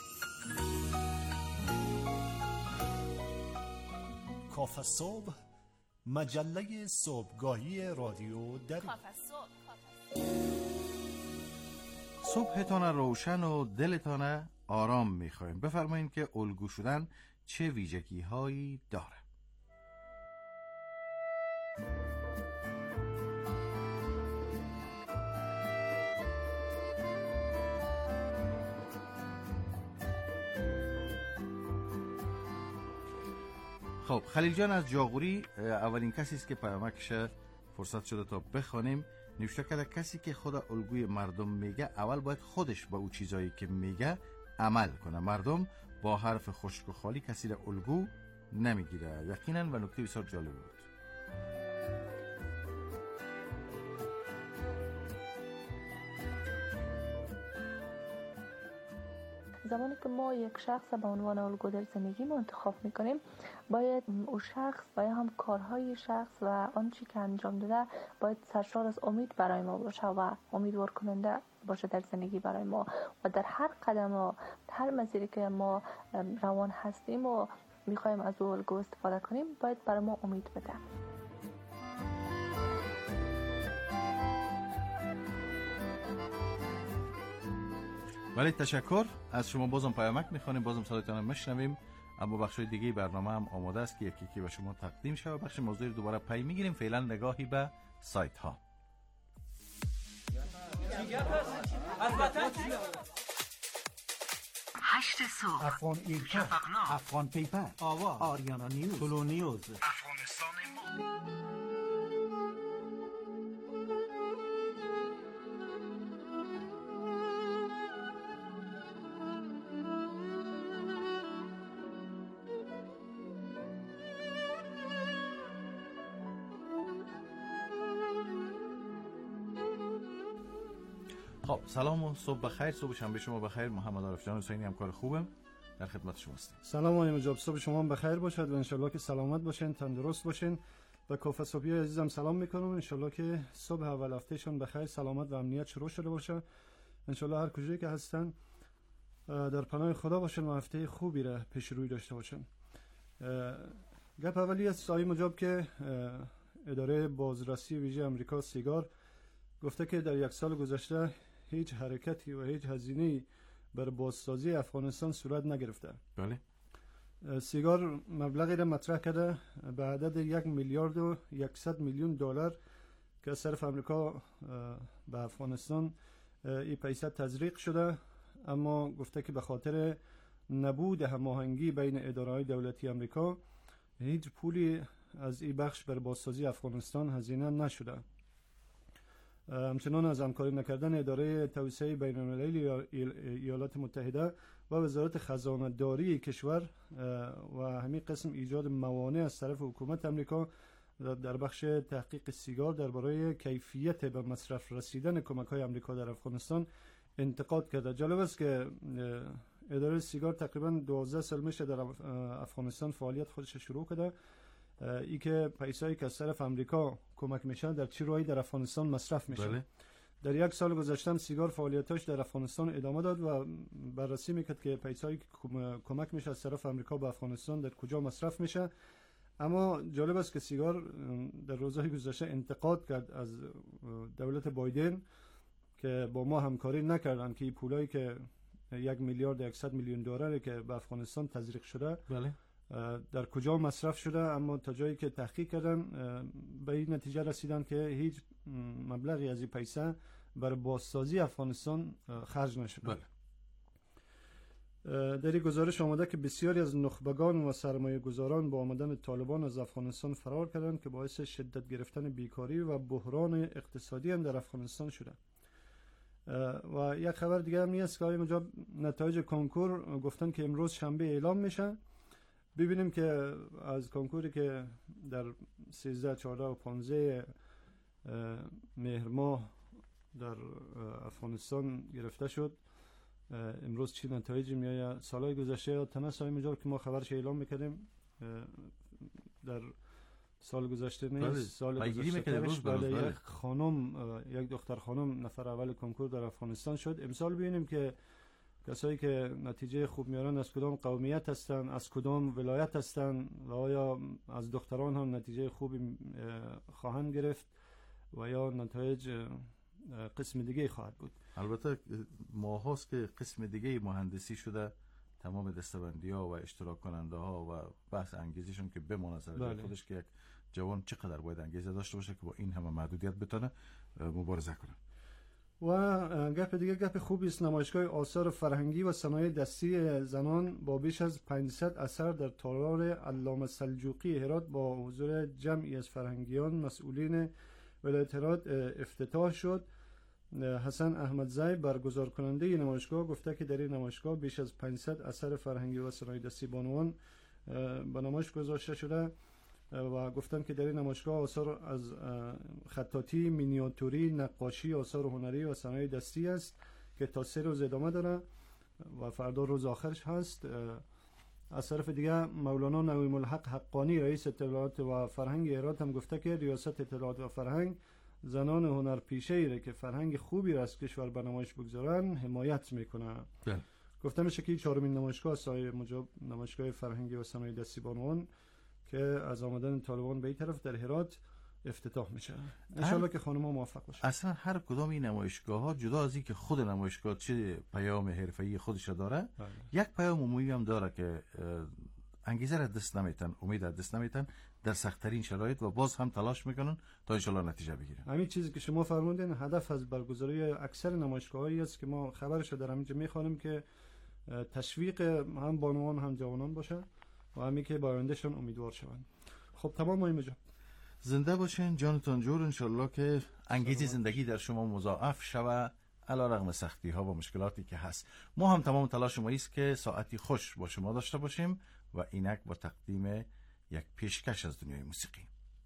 کافه صبح، مجله صبحگاهی رادیو دری. صبحتان روشن و دلتان آرام میخوایم. بفرمایید که الگو شدن چه ویژگی هایی داره؟ خب خلیل جان از جاغوری اولین کسی است که پیامکش فرصت شده تا بخوانیم. نوشته کرده کسی که خود الگوی مردم میگه اول باید خودش با او چیزایی که میگه عمل کنه. مردم با حرف خشک و خالی کسی را الگو نمیگیره. یقینا و نکته بسیار جالب بود. زمانی که ما یک شخص به عنوان الگو در زندگی ما انتخاب میکنیم، باید او شخص و یا هم کارهای شخص و آنچه که انجام داده باید سرشار از امید برای ما باشه و امیدوار کننده باشه در زندگی برای ما و در هر قدم و هر مسیری که ما روان هستیم و میخوایم از او الگو استفاده کنیم باید برای ما امید بده. ولی تشکر از شما. بازم پیامک میخوانیم، بازم صدایتان میشنویم، اما بخشای دیگه برنامه هم آماده است که یکی به شما تقدیم شود. بخش موضوعی رو دوباره پی میگیریم. فعلا نگاهی به سایت ها. 8 صبح، افغان ایرکا، افغان پیپر، آوا، آریانا نیوز، تولو نیوز، افغانستان ما. خب سلام و صبح بخیر. صبح شنبه شما بخیر. محمد عارف جان حسینی همکار خوبم در خدمت شما هستیم. سلام علیکم جناب. صبح شما بخیر باشد و انشالله که سلامت باشین، تندرست باشین. و کافه صبحی عزیزم سلام میکنم. انشالله که صبح اول هفتهشون بخیر، سلامت و امنیت شروع شده باشه. انشالله هر کجایی که هستن در پناه خدا باشن و هفته خوبی را پیش روی داشته باشن. گپ اولی از آقای مجاب که اداره بازرسی ویژه امریکا سیگار گفته که در یک سال گذشته هیچ حرکتی و هیچ هزینه‌ای برای بازسازی افغانستان صورت نگرفته. بله. سیگار مبلغی را مطرح کرده به عدد 1,100 میلیون دلار که از طرف امریکا به افغانستان این پیسه تزریق شده، اما گفته که به خاطر نبود هماهنگی بین اداره‌های دولتی امریکا هیچ پولی از این بخش برای بازسازی افغانستان هزینه نشده. همچنان از همکاری نکردن اداره توسعه بین‌المللی ایالات متحده و وزارت خزانه داری کشور و همین قسم ایجاد موانع از طرف حکومت امریکا در بخش تحقیق سیگار درباره کیفیت به مصرف رسیدن کمک‌های امریکا در افغانستان انتقاد کرده. جالب است که اداره سیگار تقریباً 12 سال میشه در افغانستان فعالیت خودش شروع کرده. ای که پیسایی که از طرف امریکا کمک میشه در چه راهی در افغانستان مصرف میشه. بله. در یک سال گذشته سیگار فعالیتاش در افغانستان ادامه داد و بررسی میکرد که پیسایی که کمک میشه از طرف امریکا به افغانستان در کجا مصرف میشه. اما جالب است که سیگار در روزهای گذشته انتقاد کرد از دولت بایدن که با ما همکاری نکردن که این پولایی که 1,100 میلیون دلاری که به افغانستان تزریق شده بله در کجا مصرف شده. اما تا جایی که تحقیق کردن به این نتیجه رسیدن که هیچ مبلغی از این پیسه برای بازسازی افغانستان خرج نشده. بله. در این گزارش آمده که بسیاری از نخبگان و سرمایه گذاران با آمدن طالبان از افغانستان فرار کردند که باعث شدت گرفتن بیکاری و بحران اقتصادی هم در افغانستان شده. و یک خبر دیگه هم نیست که اینجا نتایج کنکور گفتن که امروز شنبه اعلام میشه. ببینیم که از کنکوری که در 13 14 و 15 مهر ماه در افغانستان گرفته شد امروز چی نتایجی میاد. سالهای گذشته تنس های مجال که ما خبرش اعلام میکردیم در سال گذشته نیست، سال گذشته بعد یک خانم، یک دختر خانم نفر اول کنکور در افغانستان شد. امسال ببینیم که کسایی که نتیجه خوب میارن از کدام قومیت هستن، از کدام ولایت هستن و آیا از دختران هم نتیجه خوبی خواهند گرفت و یا نتایج قسم دیگه خواهد بود. البته ماه هاست که قسم دیگه مهندسی شده، تمام دستبندی ها و اشتراک کننده ها و بحث انگیزشون که بمونه سر جای خودش که یک جوان چقدر باید انگیزه داشته باشه که با این همه محدودیت بتونه مبارزه کنه. و گپ دیگه گپ خوبی است. نمایشگاه آثار فرهنگی و صنایع دستی زنان با بیش از 500 اثر در تالار علامه سلجوقی هرات با حضور جمعی از فرهنگیان مسئولین ولایت هرات افتتاح شد. حسن احمدزی برگزار کننده نمایشگاه گفته که در این نمایشگاه بیش از 500 اثر فرهنگی و صنایع دستی بانوان به نمایش گذاشته شده و گفتن که در این نمایشگاه آثار از خطاطی، مینیاتوری، نقاشی، آثار هنری و صنایع دستی است که تا 3 روز ادامه داره و فردا روز آخرش هست. از طرف دیگه مولانا نویم الحق حقانی رئیس اطلاعات و فرهنگ هرات هم گفته که ریاست اطلاعات و فرهنگ زنان هنرپیشه‌ای را که فرهنگ خوبی را از کشور به نمایش بگذارن حمایت میکنه. گفته میشه که 4مین نمایشگاه سایه مجاب نمایشگاه فرهنگی و صنایع دستی بانوان که از آمدن طالبان به این طرف در هرات افتتاح میشه. انشالله که خانم‌ها موفق باشه. اصلا هر کدام این نمایشگاه ها جدا از این که خود نمایشگاه چه پیام حرفه‌ای خودش داره، یک پیام عمومی هم داره که انگیزه را دست نمیتن، امید را دست نمیتن در سخت‌ترین شرایط و باز هم تلاش میکنن تا انشالله نتیجه بگیرن. همین چیزی که شما فرمودین هدف از برگزاری اکثر نمایشگاهایی است که ما خبرش در همینجا میخوانیم که تشویق هم بانوان هم جوانان باشه و همین که با آیندهشون امیدوار شوند. خب تمام اینجا. زنده باشین جانتان جور، انشالله که انگیزه زندگی در شما مضاعف شوه علیرغم سختی ها و مشکلاتی که هست. ما هم تمام تلاش ما است که ساعتی خوش با شما داشته باشیم و اینک با تقدیم یک پیشکش از دنیای موسیقی.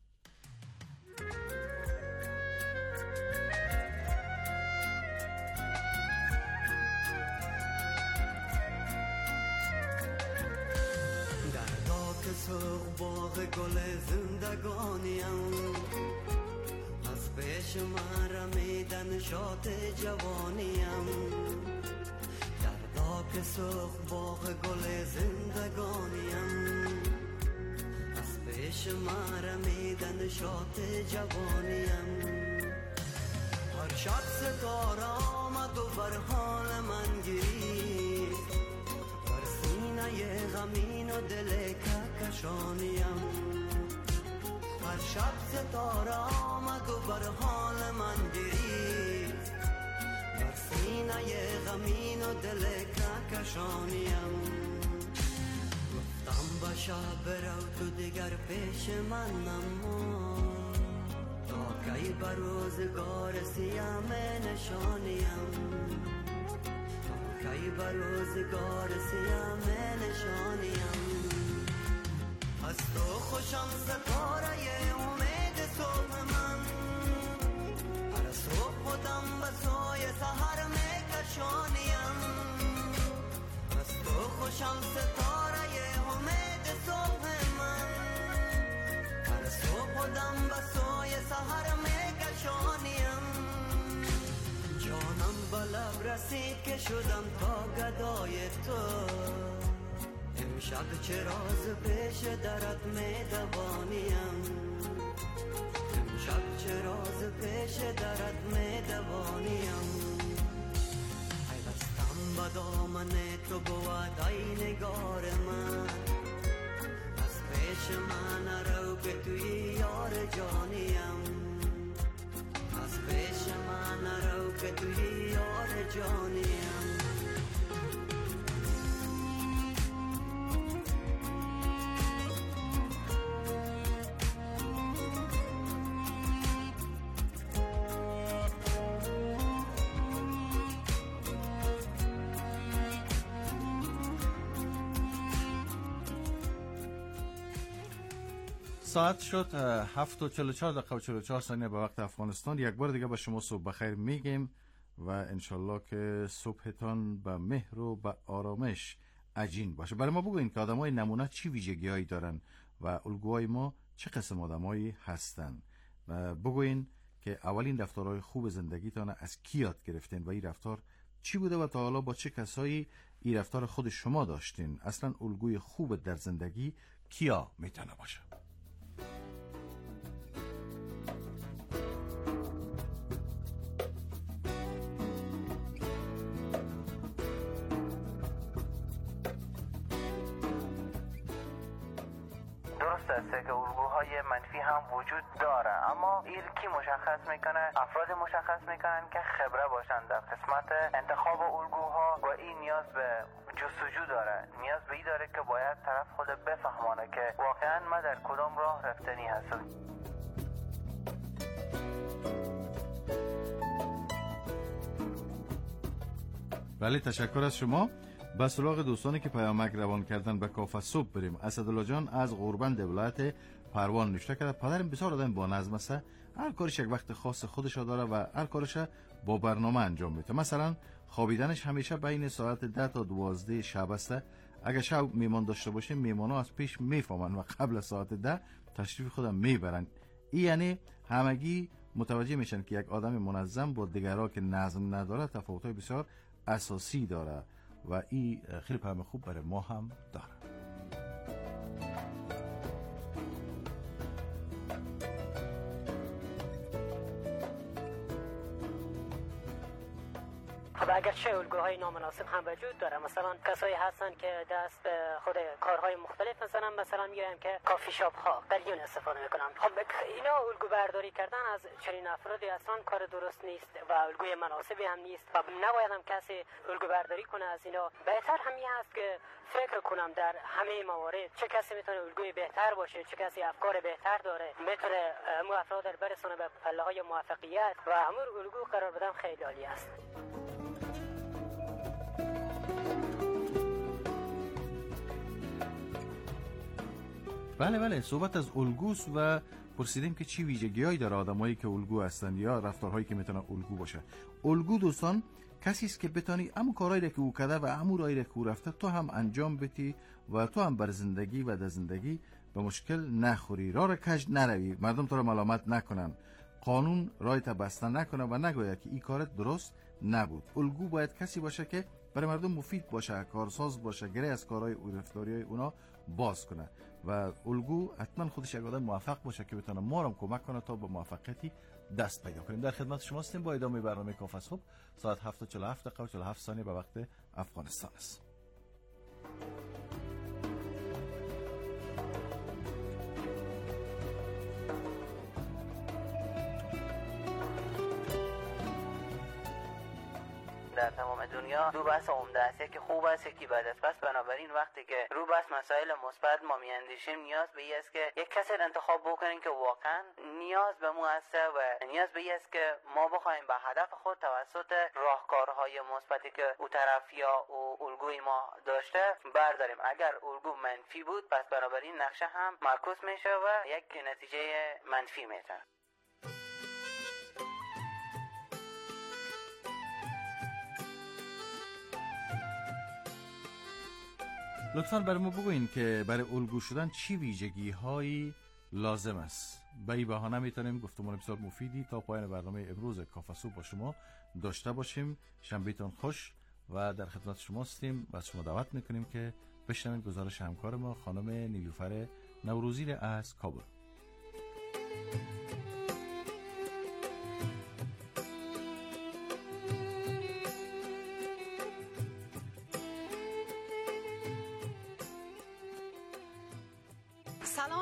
در داک سرخ باغ گل زندگانیم، از پیش من رمیدن شاد جوانیم. در داک سرخ باغ گل زندگانیم، از پیش من رمیدن شاد جوانیم. هر شب ستاره آمد و بر حال من گریست، بر سینه غمین و دل کهکشانیم. هر شب ستاره آمد و بر حال من گریست، بر سینه غمین و دل کهکشانیم. گفتم بشب برو تو دیگر پیش من نما، تا کی بر روزگار سیام نشانیم. تا کی بر روزگار سیام نشانیم. از تو خوشم ستاره امید صبح من، هر صبح خودم به سوی سحر میکشانیم. از تو خوشم ستاره امید صبح من، هر صبح خودم به سوی سحر میکشانیم. جانم به لب رسید که شدم تا گدای تو، امشب چه راز پیش درت میدوانیم. امشب چه راز پیش درت میدوانیم. ای دستم به دامن تو بود ای نگار من، از پیش من رو که توی یار جانیم. از پیش من نرو که توی یار جانیم. ساعت شد 7:44 دقیقه و 44 ثانیه به وقت افغانستان. یک بار دیگه به شما صبح بخیر میگیم و انشالله که صبحتان به مهر و به آرامش عجین باشه. برای ما بگوین که آدمای نمونه چی ویژگی‌هایی دارن و الگوهای ما چه قسم آدمایی هستن. و بگوین که اولین رفتارهای خوب زندگیتان از کی یاد گرفتین و این رفتار چی بوده و تا حالا با چه کسایی این رفتار خود شما داشتین. اصلا الگوی خوب در زندگی کیا میتونه باشه؟ درست است که الگوهای منفی هم وجود داره، اما این کی مشخص میکنه؟ افراد مشخص میکنن که خبره باشن در قسمت انتخاب الگوها و این نیاز به جستجو داره، نیاز به این داره که باید طرف خود بفهمانه که واقعا ما در کدام راه رفتنی هستم. بله، تشکر از شما. به سراغ دوستانی که پیامک روان کردن به کافه صبح بریم. اسدالله جان از غوربند ولایت پروان نوشته کرده پدرم بسیار آدم با نظم است، هر کارش یک وقت خاص خودش داره و هر کارش با برنامه انجام میده. مثلا خوابیدنش همیشه بین ساعت 10 تا 12 شب است. اگر شب میمان داشته باشه میمانا از پیش میفهمن و قبل ساعت 10 تشریف خودم میبرن. این یعنی همگی متوجه میشن که یک آدم منظم با دیگرها که نظم نداره تفاوت‌های بسیار اساسی داره و این خیلی پیام خوب برای ما هم داره. خب اگرچه الگوهای نامناسب هم وجود داره، مثلا کسایی هستن که دست به خود کارهای مختلف مثلا میگم که کافی شاپ ها قلیون استفاده میکنن. خب اینا الگو برداری کردن از چنین افرادی اصلا کار درست نیست و الگوی مناسبی هم نیست و نباید هم کسی الگو برداری کنه از اینا. بهتر همین است که فکر کنم در همه موارد چه کسی میتونه الگوی بهتر باشه، چه کسی افکار بهتر داره، میتونه مو افراد رو برسونه به پله های موفقیت و همون الگو قرار بدم خیلی عالی است. بله صحبت از الگوست و پرسیدیم که چی ویژگی‌هایی داره آدمایی که الگو هستن یا رفتارهایی که میتونه الگو باشه. الگو دوستان کسی است که بتانی همون کارهایی که او کرده و همون راهی که او رفته تو هم انجام بدی و تو هم بر زندگی و در زندگی به مشکل نخوری، راه را کج نروی، مردم تو را ملامت نکنن، قانون رایت بسته نکنه و نگوید که این کارت درست نبود. الگو باید کسی باشه که برای مردم مفید باشه، کارساز باشه، گره از کارهای او رفتاریای اونا باز کنه و الگو حتما خودش یک آدم موفق باشه که بتونه ما رو کمک کنه تا به موفقیتی دست پیدا کنیم. در خدمت شما هستیم با ادامه برنامه کافه صبح. ساعت 7:47 دقیقه و 47 ثانیه به وقت افغانستان است. در تمام دنیا دو بحث عمده است، یکی خوب است یکی بد است. پس بنابراین وقتی که رو بحث مسائل مثبت ما میاندیشیم نیاز به این است که یک کسی را انتخاب بکنیم که واقعا نیاز به ما است و نیاز به این است که ما بخوایم به هدف خود توسط راهکارهای مثبتی که او طرف یا او الگوی ما داشته برداریم. اگر الگو منفی بود پس بنابراین نقشه هم معکوس میشه و یک نتیجه منفی میشه. لطفاً برای ما بگوین که برای الگو شدن چی ویژگی هایی لازم است. به این بهانه میتونیم گفتمان بسیار مفیدی تا پایان برنامه امروز کافه صبح با شما داشته باشیم. شنبهتون خوش و در خدمت شما هستیم و از شما دعوت میکنیم که بشنوید گزارش همکار ما خانم نیلوفر نوروزی از کابل. سلام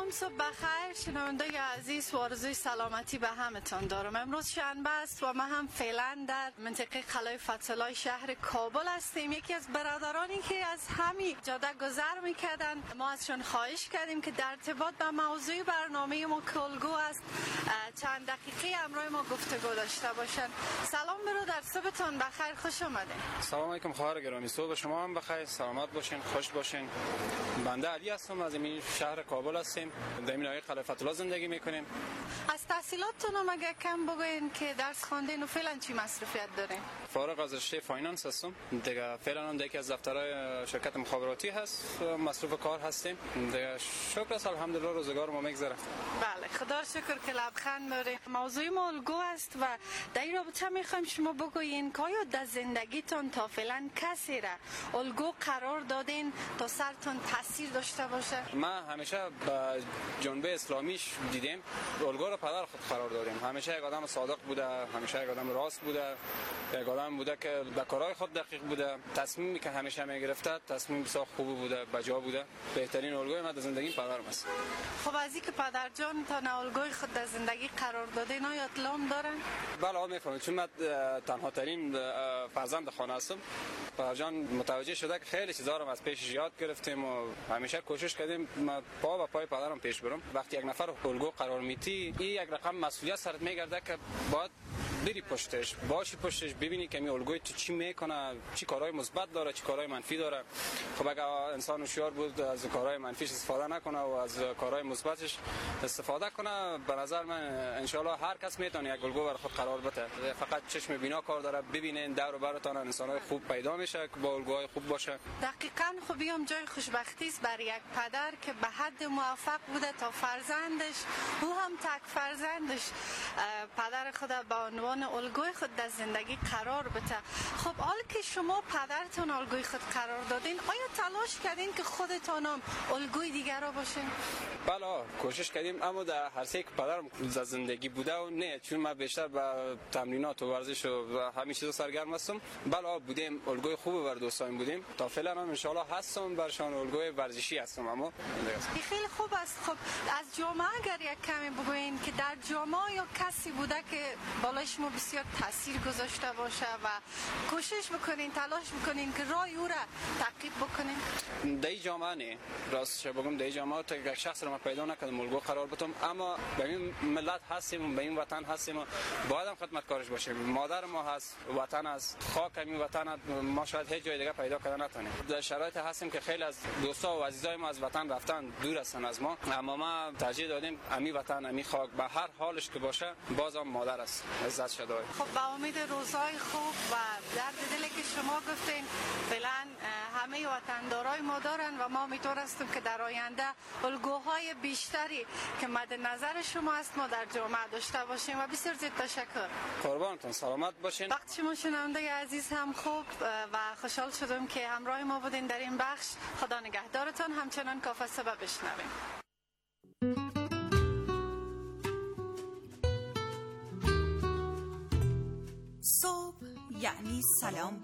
سلام، صبح بخیر شنونده عزیز و آرزوی سلامتی به همتان دارم. امروز شنبه است و ما هم فعلا در منطقه قلعه فتح‌الله شهر کابل هستیم. یکی از برادرانی که از همین جاده گذر میکردن ما ازشون خواهش کردیم که در ارتباط با موضوع برنامه ما که الگو است چند دقیقه همراه ما گفتگو داشته باشن. سلام برادر، صبحتان بخیر، خوش اومدین. سلام علیکم خواهر گرامی، صبح شما هم بخیر، سلامت باشین، خوش باشین. بنده علی هستم، از این شهر کابل هستیم، در این ناحیه قلعه فتح‌الله زندگی میکنیم. از تحصیلاتتون هم اگه کم بگوین که درس خواندین و فعلا چی مصروفیت دارین؟ فارغ از رشته فایننس هستم دیگه، فعلا هم یکی از دفترهای شرکت مخابراتی هست، مصروف کار هستیم دیگه. شکر است، الحمدلله روزگار ما میگذره. بله خدا شکر که لبخند داره. موضوع ما الگو است و در این رابطه میخوایم شما بگوین که آیا در زندگیتون تا فعلا کسی را الگو قرار دادین تا سرتون تاثیر داشته باشه؟ ما همیشه با جنبه اسلامیش دیدیم الگو رو پدر خود قرار دادیم. همیشه یک آدم صادق بوده، همیشه یک آدم راست بوده، یک آدم بوده که به کارهای خود دقیق بوده. تصمیمی که همیشه میگرفته تصمیم بسیار خوب بوده، بجا بوده. بهترین الگوی من در زندگی پدرم است. خب از اینکه پدر جان تا الگوی خود در زندگی قرار دادین آیا اطلاع دارن؟ بله میفهمم، چون من تنها ترین فرزند خانه هستم. پدر جان متوجه شده که خیلی چیزا رو از پیش یاد گرفتیم و همیشه کوشش کردیم ما پا به پای پدرم پیش برم. وقتی یک نفر الگو قرار میتی این یک رقم مسئولیت سرت میگرده که باید بری پشتش، باشی پشتش، ببینی که این الگوی تو چی میکنه، چی کارهای مثبت داره، چی کارهای منفی داره. خب اگه انسان هوشیار بود از کارهای منفیش استفاده نکنه و از کارهای مثبتش استفاده کنه، به نظر من ان شاء الله هر کس میتونه یک الگو برای خود قرار بده. فقط چشم بینا کار داره، ببینین دور و برتون انسانای خوب پیدا میشه که با الگوهای خوب باشه. دقیقاً. خب بیام جای خوشبختی است برای یک پدر که به حد موفق بوده تا فرزندش، او هم تک فرزندش، پدر خود به عنوان الگوی خود در زندگی قرار بده. خب حالا که شما پدرتون الگوی خود قرار دادین آیا تلاش کردین که خودتون هم الگوی دیگر را باشین؟ بله کوشش کردیم، اما در هر سه که پدرم در زندگی بوده و نه، چون من بیشتر به تمرینات و ورزش و همین چیزا سرگرم هستم. بله بودیم الگوی خوب بر دوستان بودیم، تا فعلا هم ان شاء الله هستم برشان الگوی ورزشی هستم. اما خیلی خوب است. خب از جامعه اگر یک کمی بگوین که در جامعه یا کسی بوده که بالای شما بسیار تاثیر گذاشته باشه و کوشش بکنین، تلاش بکنین که راه او را تعقیب بکنین؟ در این جامعه نه، راستش بگم در این جامعه تا یک شخص رو من پیدا نکردم الگو قرار بدم، اما به این ملت هستیم، به این وطن هستیم، باید هم خدمتکارش باشیم. مادر ما هست، وطن است، خاک این وطن، ما شاید هیچ جای دیگه پیدا کردن نتونیم. در شرایط هستیم که خیلی از دوستا و عزیزای ما از وطن رفتن، دور هستن از ما، اما ما ترجیح دادیم امی وطن، امی خاک، به هر حالش که باشه بازم مادر است، عزت شده. خب با امید روزهای خوب و درد دلی که شما گفتین فعلا همه وطندارای ما دارن و ما امیدوار هستیم که در آینده الگوهای بیشتری که مد نظر شما است ما در جامعه داشته باشیم و بسیار زیاد تشکر. قربانتون، سلامت باشین. وقت شما شنونده عزیز هم خوب و خوشحال شدم که همراه ما بودین در این بخش. خدا نگهدارتون. همچنان کافه صبح بشنویم. صبح یعنی سلام